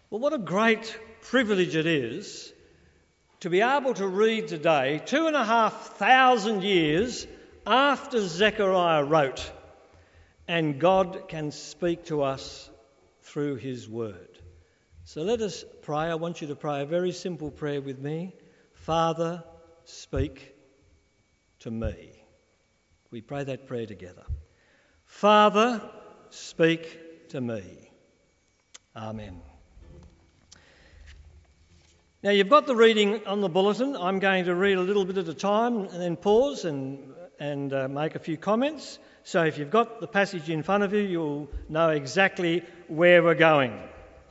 Well, what a great privilege it is to be able to read today, 2,500 years after Zechariah wrote, and God can speak to us through his word. So let us pray. I want you to pray a very simple prayer with me. Father, speak to me. We pray that prayer together. Father, speak to me. Amen. Now, you've got the reading on the bulletin. I'm going to read a little bit at a time and then pause and make a few comments. So if you've got the passage in front of you, you'll know exactly where we're going.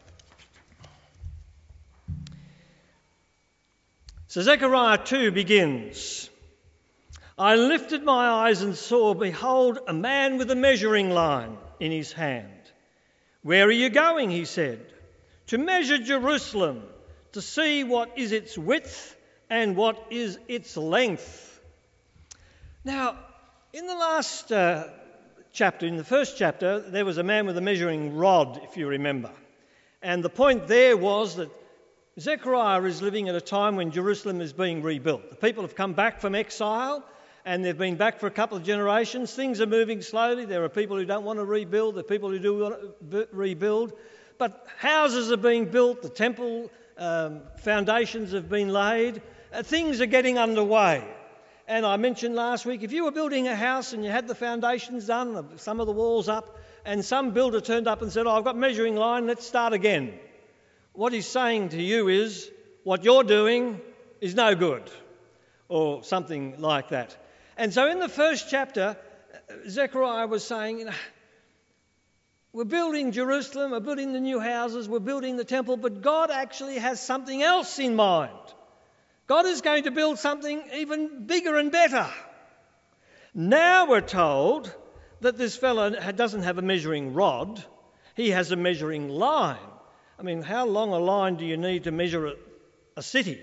So Zechariah 2 begins. I lifted my eyes and saw, behold, a man with a measuring line in his hand. Where are you going, he said, to measure Jerusalem, to see what is its width and what is its length. Now, in the last chapter, in the first chapter, there was a man with a measuring rod, if you remember. And the point there was that Zechariah is living at a time when Jerusalem is being rebuilt. The people have come back from exile and they've been back for a couple of generations. Things are moving slowly. There are people who don't want to rebuild. There are people who do want to rebuild. But houses are being built. The temple foundations have been laid. Things are getting underway. And I mentioned last week, if you were building a house and you had the foundations done, some of the walls up, and some builder turned up and said, I've got measuring line, let's start again. What he's saying to you is, what you're doing is no good, or something like that. And so in the first chapter, Zechariah was saying, we're building Jerusalem, we're building the new houses, we're building the temple, but God actually has something else in mind. God is going to build something even bigger and better. Now we're told that this fellow doesn't have a measuring rod, he has a measuring line. I mean, how long a line do you need to measure a city?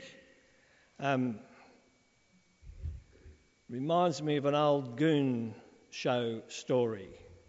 Reminds me of an old Goon Show story.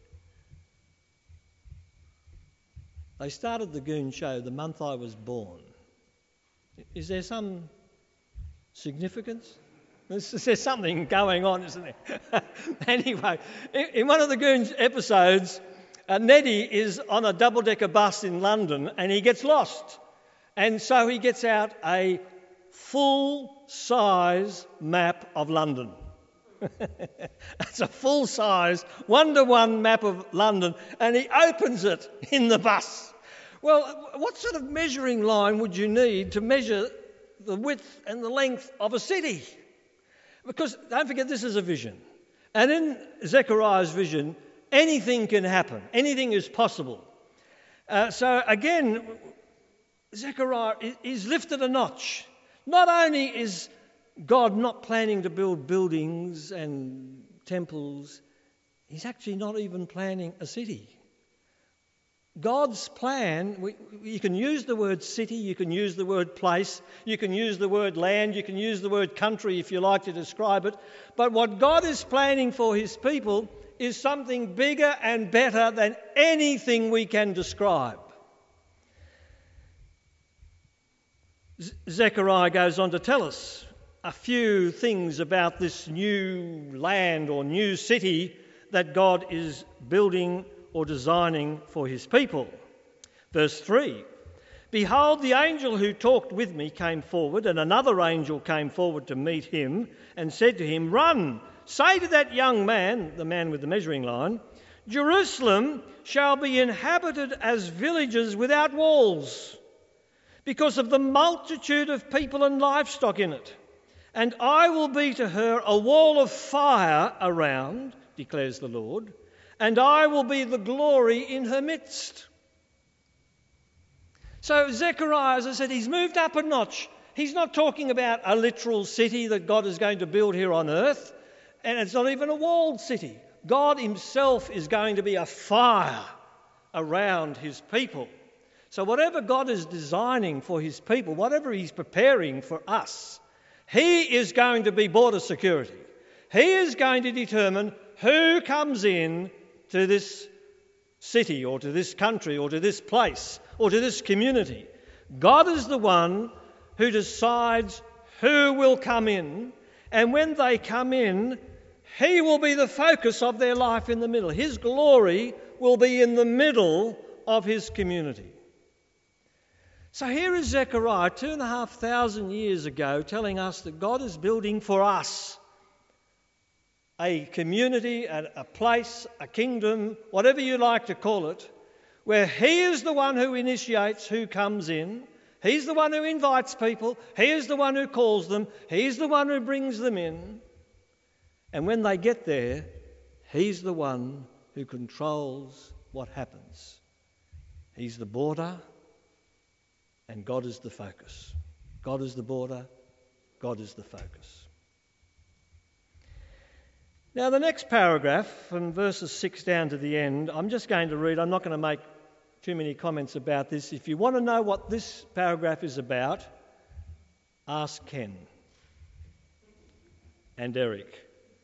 They started the Goon Show the month I was born. Is there some significance? There's something going on, isn't there? Anyway, in one of the Goon episodes, Neddy is on a double-decker bus in London and he gets lost. And so he gets out a full-size map of London. It's a full-size, one-to-one map of London, and he opens it in the bus. Well, what sort of measuring line would you need to measure the width and the length of a city? Because don't forget, this is a vision. And in Zechariah's vision, anything can happen. Anything is possible. So again, Zechariah is lifted a notch. Not only is God not planning to build buildings and temples, he's actually not even planning a city. God's plan, you can use the word city, you can use the word place, you can use the word land, you can use the word country if you like to describe it. But what God is planning for his people is something bigger and better than anything we can describe. Zechariah goes on to tell us a few things about this new land or new city that God is building or designing for his people. Verse 3, behold, the angel who talked with me came forward, and another angel came forward to meet him and said to him, run, say to that young man, the man with the measuring line, Jerusalem shall be inhabited as villages without walls, because of the multitude of people and livestock in it. And I will be to her a wall of fire around, declares the Lord, and I will be the glory in her midst. So Zechariah, as I said, he's moved up a notch. He's not talking about a literal city that God is going to build here on earth, and it's not even a walled city. God himself is going to be a fire around his people. So whatever God is designing for his people, whatever he's preparing for us, he is going to be border security. He is going to determine who comes in to this city or to this country or to this place or to this community. God is the one who decides who will come in, and when they come in, He will be the focus of their life in the middle. His glory will be in the middle of His community. So here is Zechariah 2,500 years ago telling us that God is building for us a community, a place, a kingdom, whatever you like to call it, where He is the one who initiates who comes in. He's the one who invites people. He is the one who calls them. He's the one who brings them in. And when they get there, He's the one who controls what happens. He's the border, and God is the focus. God is the border, God is the focus. Now the next paragraph, from verses 6 down to the end, I'm just going to read. I'm not going to make too many comments about this. If you want to know what this paragraph is about, ask Ken and Eric.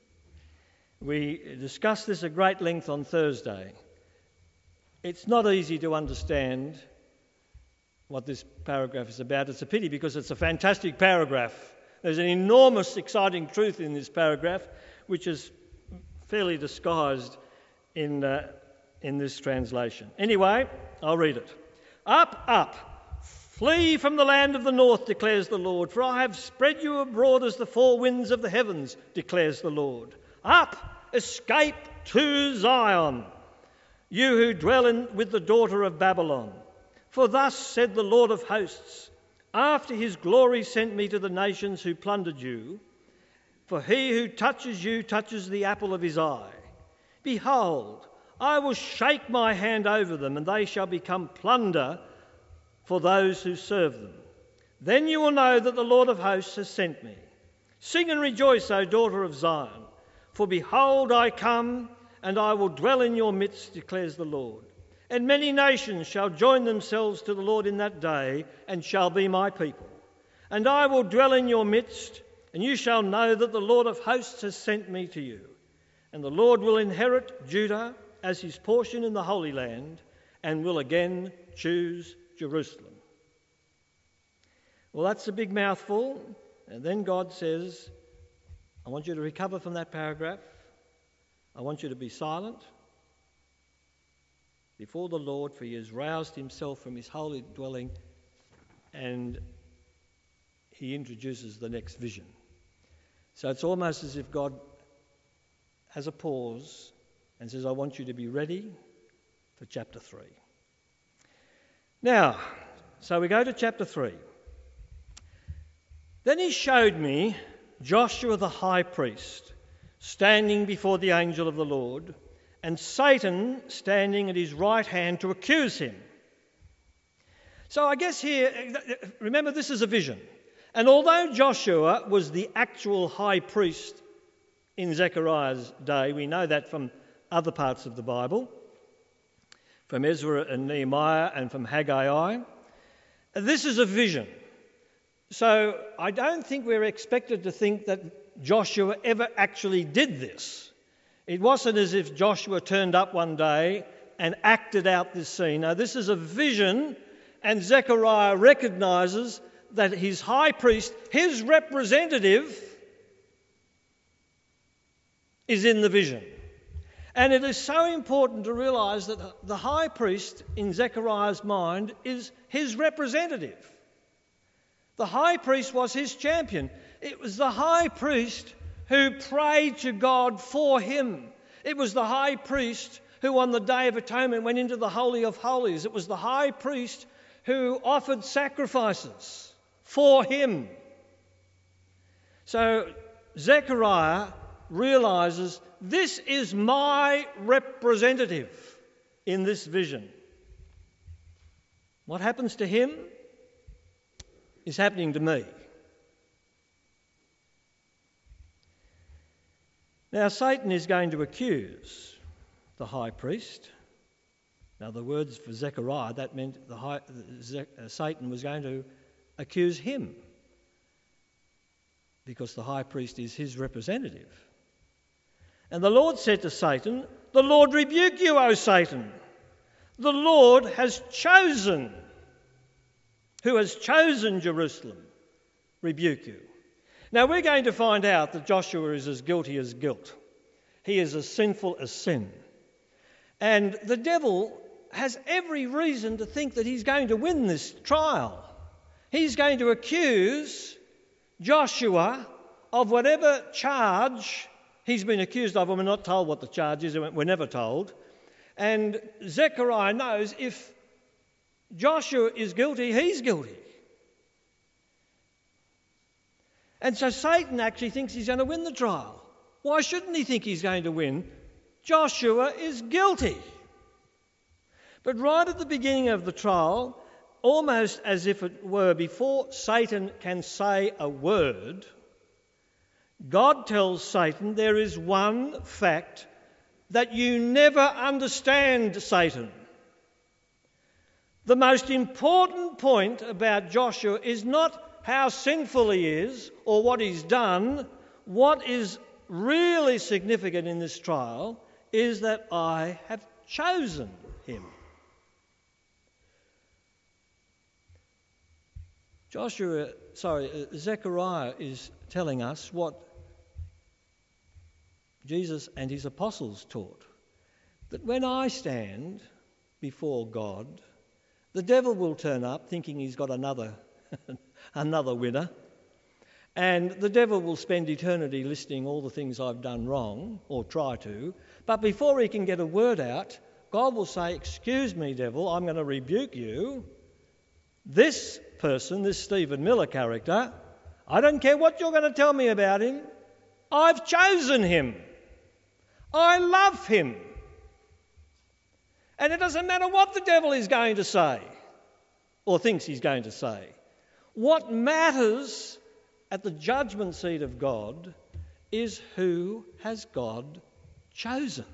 We discussed this at great length on Thursday. It's not easy to understand what this paragraph is about. It's a pity because it's a fantastic paragraph. There's an enormous, exciting truth in this paragraph, which is fairly disguised in this translation. Anyway, I'll read it. Up, up, flee from the land of the north, declares the Lord, for I have spread you abroad as the four winds of the heavens, declares the Lord. Up, escape to Zion, you who dwell with the daughter of Babylon. For thus said the Lord of hosts, after His glory sent me to the nations who plundered you, for he who touches you touches the apple of His eye. Behold, I will shake my hand over them, and they shall become plunder for those who serve them. Then you will know that the Lord of hosts has sent me. Sing and rejoice, O daughter of Zion, for behold, I come, and I will dwell in your midst, declares the Lord. And many nations shall join themselves to the Lord in that day, and shall be my people. And I will dwell in your midst, and you shall know that the Lord of hosts has sent me to you. And the Lord will inherit Judah as His portion in the Holy Land, and will again choose Jerusalem. Well, that's a big mouthful. And then God says, I want you to recover from that paragraph. I want you to be silent before the Lord, for He has roused Himself from His holy dwelling, and He introduces the next vision. So it's almost as if God has a pause and says, I want you to be ready for chapter 3. Now, so we go to chapter 3. Then He showed me Joshua the high priest standing before the angel of the Lord, and Satan standing at his right hand to accuse him. So I guess here, remember, this is a vision. And although Joshua was the actual high priest in Zechariah's day, we know that from other parts of the Bible, from Ezra and Nehemiah and from Haggai, this is a vision. So I don't think we're expected to think that Joshua ever actually did this. It wasn't as if Joshua turned up one day and acted out this scene. Now, this is a vision, and Zechariah recognises that his high priest, his representative, is in the vision. And it is so important to realise that the high priest in Zechariah's mind is his representative. The high priest was his champion. It was the high priest who prayed to God for him. It was the high priest who on the Day of Atonement went into the Holy of Holies. It was the high priest who offered sacrifices for him. So Zechariah realises, this is my representative in this vision. What happens to him is happening to me. Now, Satan is going to accuse the high priest. Now, the words for Zechariah, that meant Satan was going to accuse him, because the high priest is his representative. And the Lord said to Satan, "The Lord rebuke you, O Satan. The Lord has chosen who has chosen Jerusalem, rebuke you. Now we're going to find out that Joshua is as guilty as guilt. He is as sinful as sin. And the devil has every reason to think that he's going to win this trial. He's going to accuse Joshua of whatever charge he's been accused of. And we're not told what the charge is. We're never told. And Zechariah knows if Joshua is guilty, he's guilty. And so Satan actually thinks he's going to win the trial. Why shouldn't he think he's going to win? Joshua is guilty. But right at the beginning of the trial, almost as if it were before Satan can say a word, God tells Satan there is one fact that you never understand, Satan. The most important point about Joshua is not how sinful he is or what he's done. What is really significant in this trial is that I have chosen him. Zechariah is telling us what Jesus and his apostles taught, that when I stand before God, the devil will turn up thinking he's got another winner, and the devil will spend eternity listing all the things I've done wrong, or try to, but before he can get a word out, God will say, "Excuse me, devil, I'm going to rebuke you. This person, this Stephen Miller character, I don't care what you're going to tell me about him. I've chosen him. I love him. And it doesn't matter what the devil is going to say or thinks he's going to say. What matters at the judgment seat of God is who has God chosen."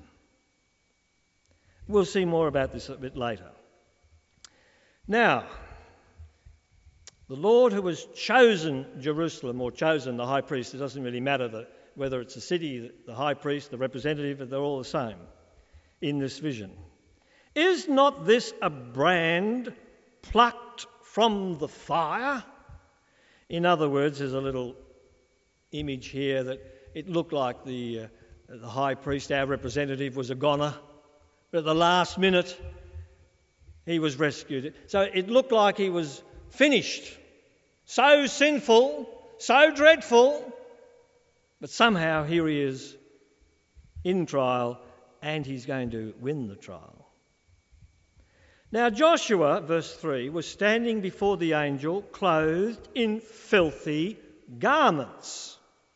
We'll see more about this a bit later. Now, the Lord who has chosen Jerusalem, or chosen the high priest, it doesn't really matter whether it's the city, the high priest, the representative, they're all the same in this vision. Is not this a brand plucked from the fire? In other words, there's a little image here that it looked like the high priest, our representative, was a goner, but at the last minute he was rescued. So it looked like he was finished. So sinful, so dreadful, but somehow here he is in trial, and he's going to win the trial. Now Joshua, verse 3, was standing before the angel clothed in filthy garments.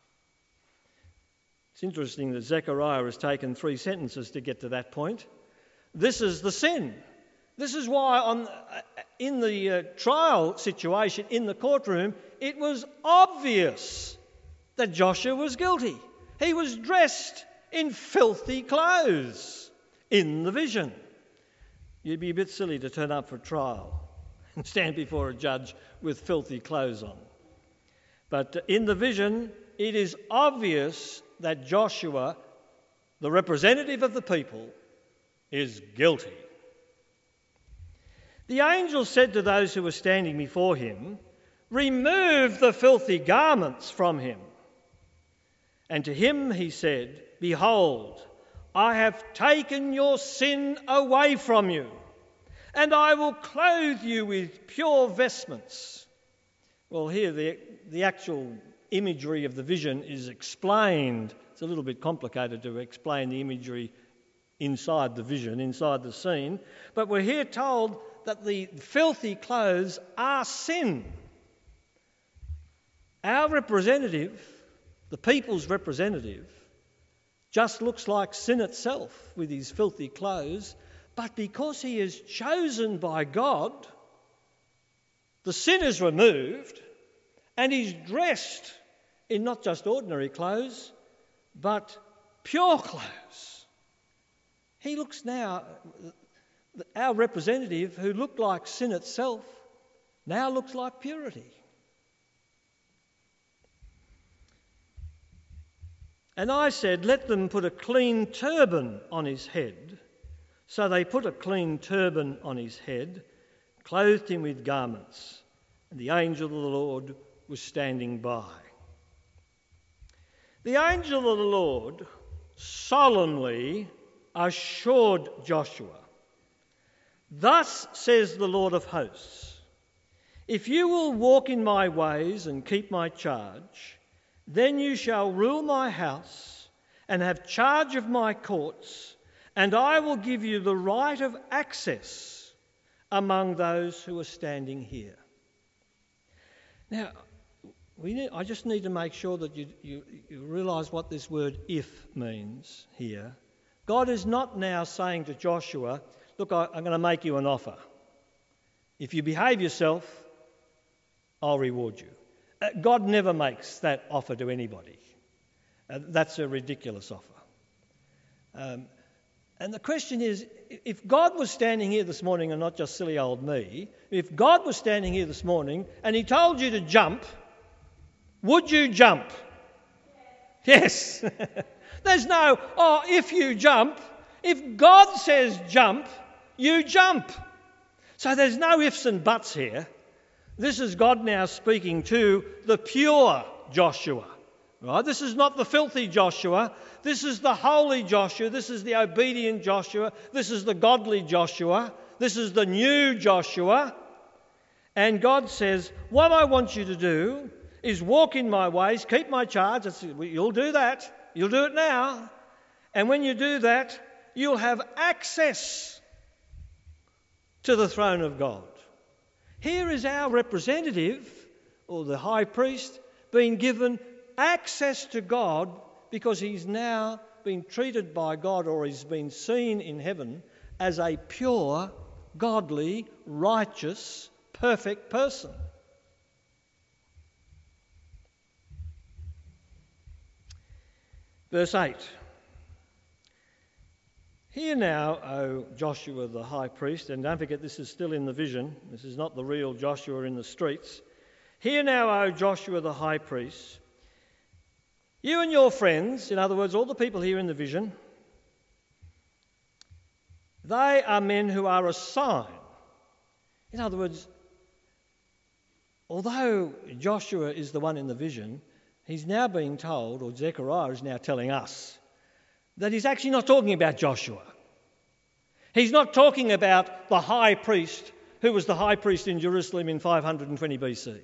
It's interesting that Zechariah has taken 3 sentences to get to that point. This is the sin. This is why in the trial situation, in the courtroom, it was obvious that Joshua was guilty. He was dressed in filthy clothes in the vision. You'd be a bit silly to turn up for trial and stand before a judge with filthy clothes on. But in the vision, it is obvious that Joshua, the representative of the people, is guilty. The angel said to those who were standing before him, "Remove the filthy garments from him." And to him he said, "Behold, I have taken your sin away from you, and I will clothe you with pure vestments." Well, here the actual imagery of the vision is explained. It's a little bit complicated to explain the imagery inside the vision, inside the scene. But we're here told that the filthy clothes are sin. Our representative, the people's representative, just looks like sin itself with his filthy clothes, but because he is chosen by God, the sin is removed and he's dressed in not just ordinary clothes, but pure clothes. He looks now, our representative, who looked like sin itself, now looks like purity. And I said, "Let them put a clean turban on his head." So they put a clean turban on his head, clothed him with garments. And the angel of the Lord was standing by. The angel of the Lord solemnly assured Joshua, "Thus says the Lord of hosts, if you will walk in my ways and keep my charge, then you shall rule my house and have charge of my courts, and I will give you the right of access among those who are standing here." Now, I just need to make sure that you realise what this word "if" means here. God is not now saying to Joshua, "Look, I'm going to make you an offer. If you behave yourself, I'll reward you." God never makes that offer to anybody. That's a ridiculous offer. And the question is, if God was standing here this morning and not just silly old me, if God was standing here this morning and he told you to jump, would you jump? Yes. There's no, if you jump. If God says jump, you jump. So there's no ifs and buts here. This is God now speaking to the pure Joshua. Right? This is not the filthy Joshua. This is the holy Joshua. This is the obedient Joshua. This is the godly Joshua. This is the new Joshua. And God says, what I want you to do is walk in my ways, keep my charge. You'll do that. You'll do it now. And when you do that, you'll have access to the throne of God. Here is our representative, or the high priest, being given access to God because he's now been treated by God, or he's been seen in heaven as a pure, godly, righteous, perfect person. Verse 8. Hear now, O Joshua the high priest, and don't forget this is still in the vision, this is not the real Joshua in the streets. Hear now, O Joshua the high priest, you and your friends, in other words, all the people here in the vision, they are men who are a sign. In other words, although Joshua is the one in the vision, he's now being told, or Zechariah is now telling us, that he's actually not talking about Joshua. He's not talking about the high priest who was the high priest in Jerusalem in 520 BC.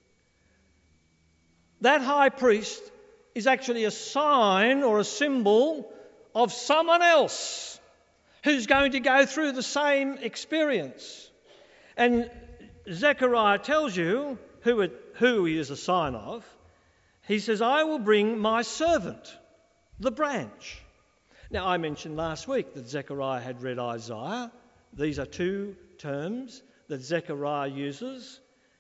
That high priest is actually a sign or a symbol of someone else who's going to go through the same experience. And Zechariah tells you who he is a sign of. He says, I will bring my servant, the branch. Now, I mentioned last week that Zechariah had read Isaiah. These are two terms that Zechariah uses.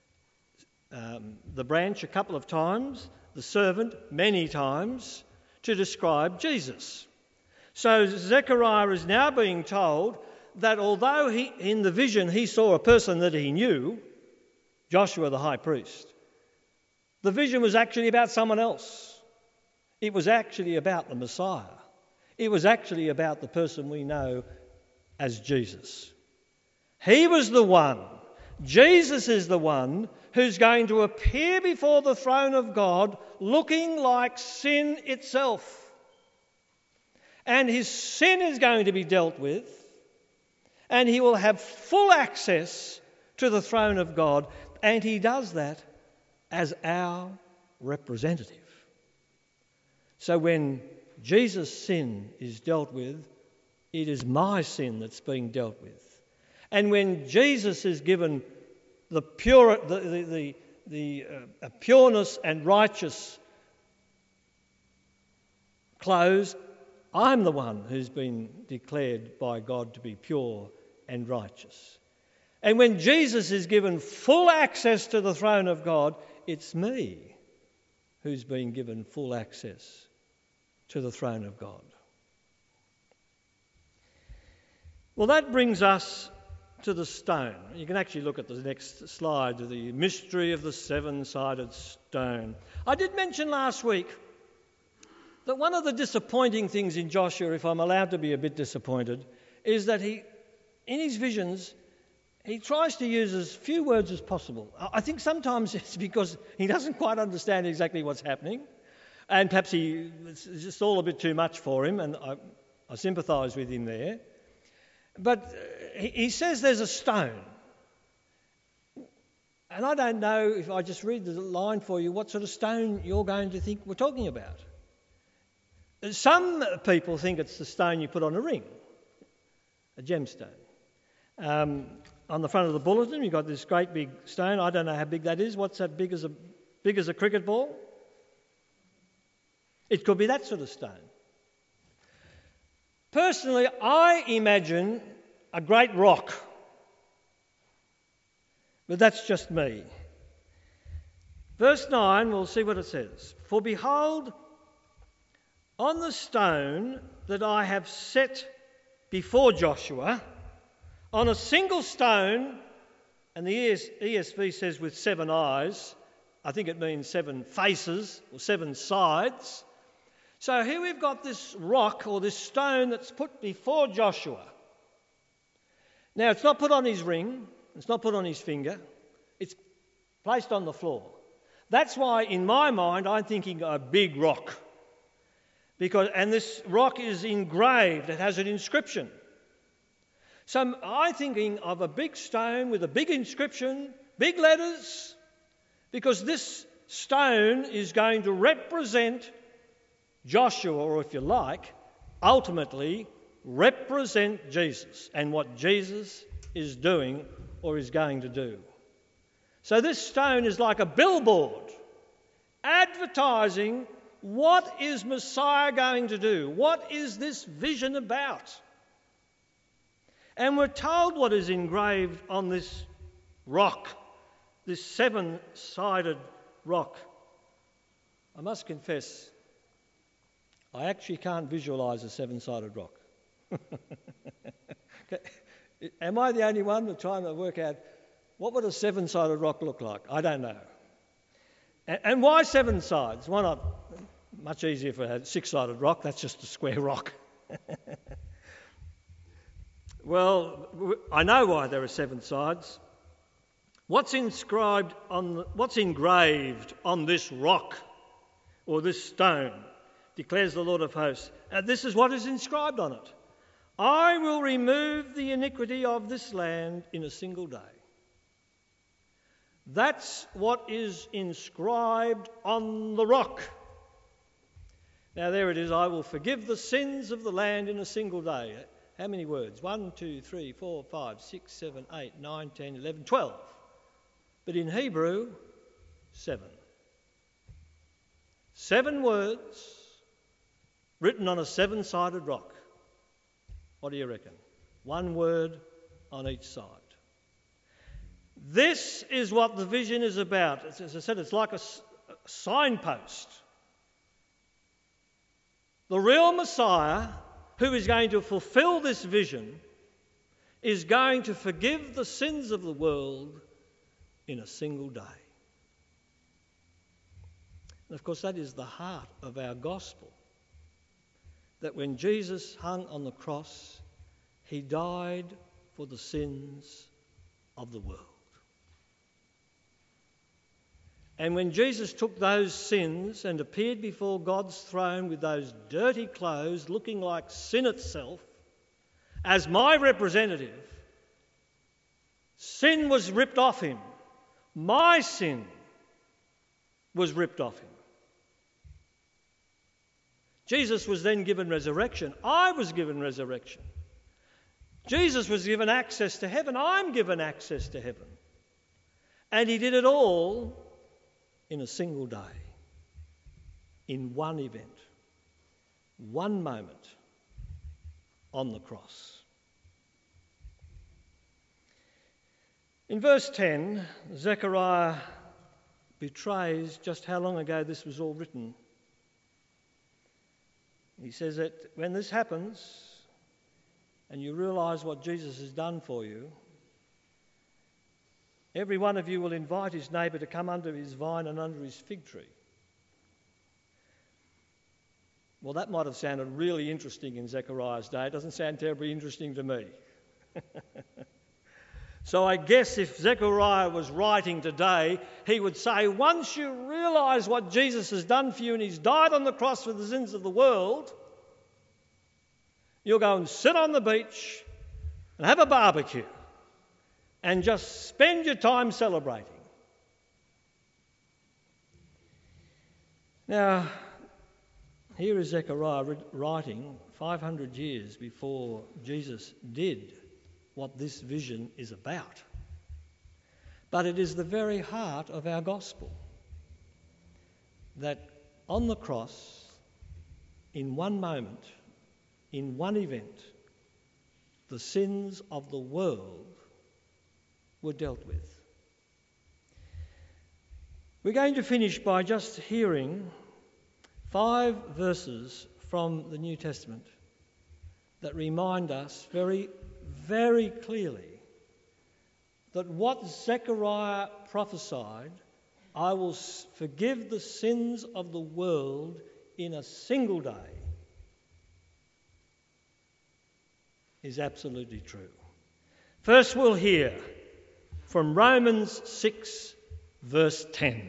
The branch a couple of times, the servant many times, to describe Jesus. So Zechariah is now being told that although in the vision he saw a person that he knew, Joshua the high priest, the vision was actually about someone else. It was actually about the Messiah. It was actually about the person we know as Jesus. He was the one, Jesus is the one who's going to appear before the throne of God looking like sin itself. And his sin is going to be dealt with, and he will have full access to the throne of God, and he does that as our representative. So when Jesus' sin is dealt with, it is my sin that's being dealt with. And when Jesus is given the pureness and righteous clothes, I'm the one who's been declared by God to be pure and righteous. And when Jesus is given full access to the throne of God, it's me who's been given full access to the throne of God. Well, that brings us to the stone. You can actually look at the next slide, the mystery of the seven-sided stone. I did mention last week that one of the disappointing things in Joshua, if I'm allowed to be a bit disappointed, is that in his visions, he tries to use as few words as possible. I think sometimes it's because he doesn't quite understand exactly what's happening, and perhaps it's just all a bit too much for him, and I sympathise with him there. But he says there's a stone. And I don't know, if I just read the line for you, what sort of stone you're going to think we're talking about. Some people think it's the stone you put on a ring, a gemstone. On the front of the bulletin, you've got this great big stone. I don't know how big that is. What's that big as a cricket ball? It could be that sort of stone. Personally, I imagine a great rock. But that's just me. Verse 9, we'll see what it says. For behold, on the stone that I have set before Joshua, on a single stone, and the ESV says with 7 eyes, I think it means 7 faces or 7 sides. So here we've got this rock or this stone that's put before Joshua. Now it's not put on his ring, it's not put on his finger, it's placed on the floor. That's why in my mind I'm thinking a big rock. And this rock is engraved, it has an inscription. So I'm thinking of a big stone with a big inscription, big letters, because this stone is going to represent Joshua, or if you like, ultimately represent Jesus and what Jesus is doing or is going to do. So this stone is like a billboard advertising what is Messiah going to do? What is this vision about? And we're told what is engraved on this rock, this 7-sided rock. I must confess, I actually can't visualise a 7-sided rock. Am I the only one that's trying to work out what would a 7-sided rock look like? I don't know. And why 7 sides? Why not? Much easier for a 6-sided rock. That's just a square rock. Well, I know why there are 7 sides. What's engraved on this rock or this stone, declares the Lord of hosts. This is what is inscribed on it. I will remove the iniquity of this land in a single day. That's what is inscribed on the rock. Now there it is, I will forgive the sins of the land in a single day. How many words? 1, 2, 3, 4, 5, 6, 7, 8, 9, 10, 11, 12. But in Hebrew, 7. 7 words written on a 7-sided rock. What do you reckon? 1 word on each side. This is what the vision is about. As I said, it's like a signpost. The real Messiah, who is going to fulfill this vision, is going to forgive the sins of the world in a single day. And of course, that is the heart of our gospel. That when Jesus hung on the cross, he died for the sins of the world. And when Jesus took those sins and appeared before God's throne with those dirty clothes looking like sin itself, as my representative, sin was ripped off him. My sin was ripped off him. Jesus was then given resurrection. I was given resurrection. Jesus was given access to heaven. I'm given access to heaven. And he did it all in a single day, in one event, one moment on the cross. In verse 10, Zechariah betrays just how long ago this was all written. He says that when this happens and you realise what Jesus has done for you, every one of you will invite his neighbour to come under his vine and under his fig tree. Well, that might have sounded really interesting in Zechariah's day. It doesn't sound terribly interesting to me. So I guess if Zechariah was writing today, he would say, once you realise what Jesus has done for you and he's died on the cross for the sins of the world, you'll go and sit on the beach and have a barbecue and just spend your time celebrating. Now, here is Zechariah writing 500 years before Jesus did what this vision is about. But it is the very heart of our gospel that on the cross, in one moment, in one event, the sins of the world were dealt with. We're going to finish by just hearing 5 verses from the New Testament that remind us very, very clearly that what Zechariah prophesied, I will forgive the sins of the world in a single day, is absolutely true. First we'll hear from Romans 6, verse 10.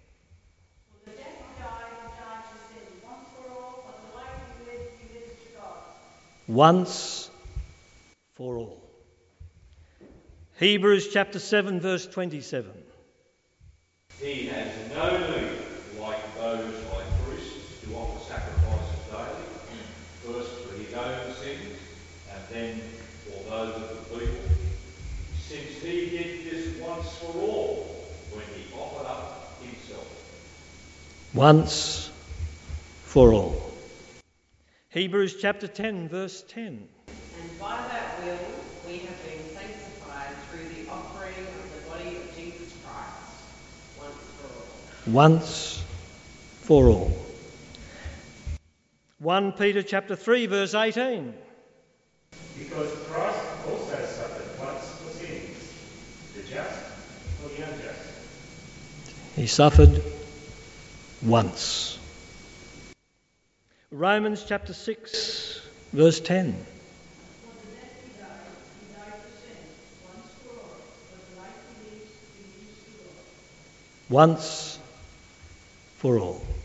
Once for all. Hebrews chapter 7, verse 27. He has no need, like those high priests, to offer sacrifices daily, first for his own sins and then for those of the people, since he did this once for all when he offered up himself. Once for all. Hebrews chapter 10, verse 10. And by that will we have been sanctified through the offering of the body of Jesus Christ, once for all. Once for all. 1 Peter chapter 3, verse 18. Because Christ also suffered once for sins, the just for the unjust. He suffered once. Romans chapter 6, verse 10. Once for all.